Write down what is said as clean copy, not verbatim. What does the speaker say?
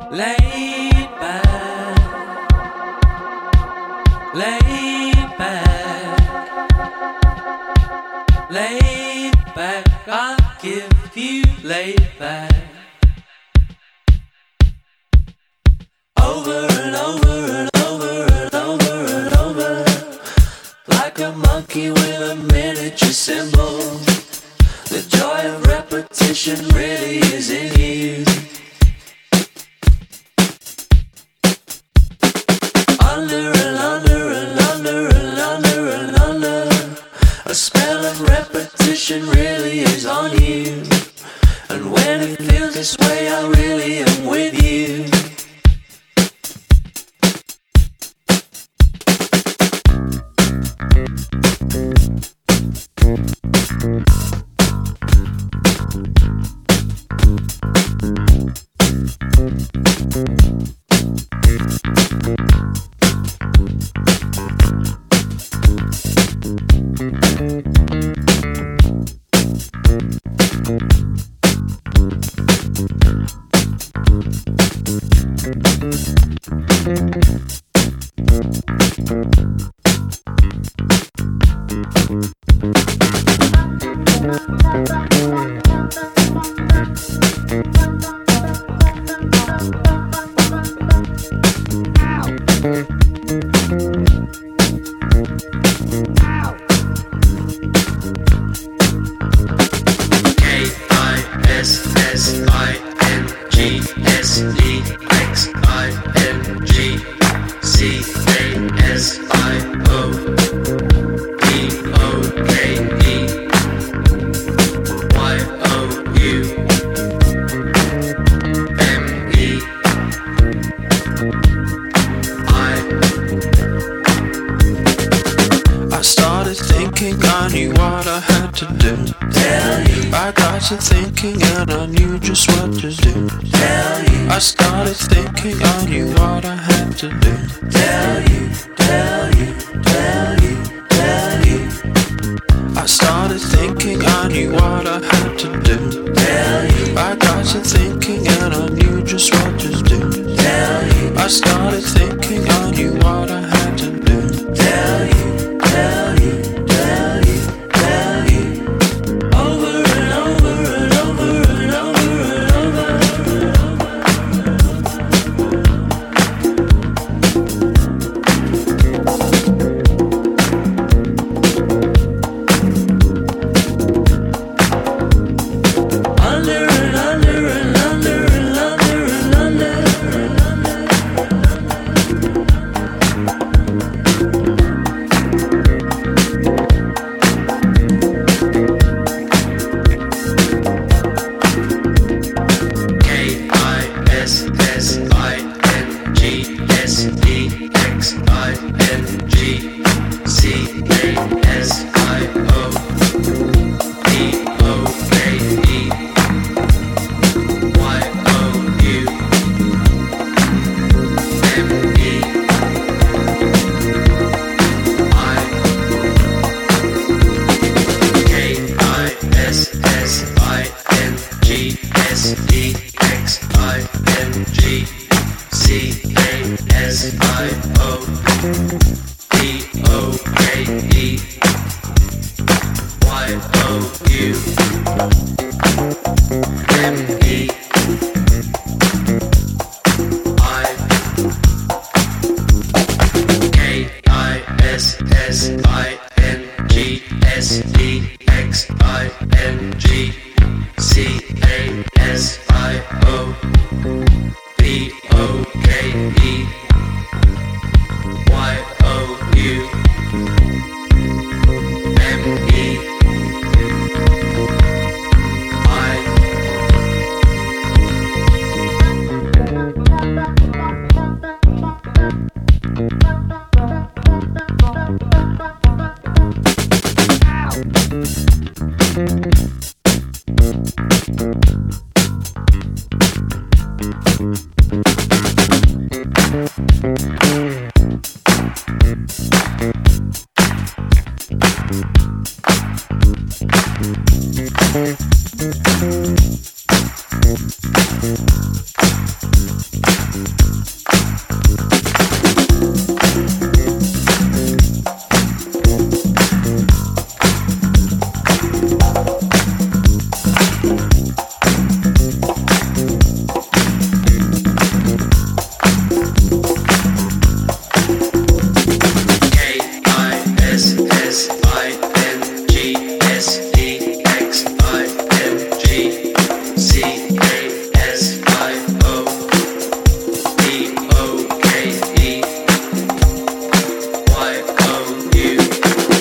Laid back, laid back, laid back. I'll give you laid back. Over and over and over and over and over, like a monkey with a miniature cymbal. The joy of repetition really is in you. Under and under and under and under and under, a spell of repetition really is on you. And when it feels this way, I really am with you. I started thinking I knew what I had to do. I got to thinking and I knew just what to do. I started thinking I knew what I had to do. I started thinking I knew what I had to do. I got to thinking and I knew just what to do. I started thinking I knew what I had to do. Ow.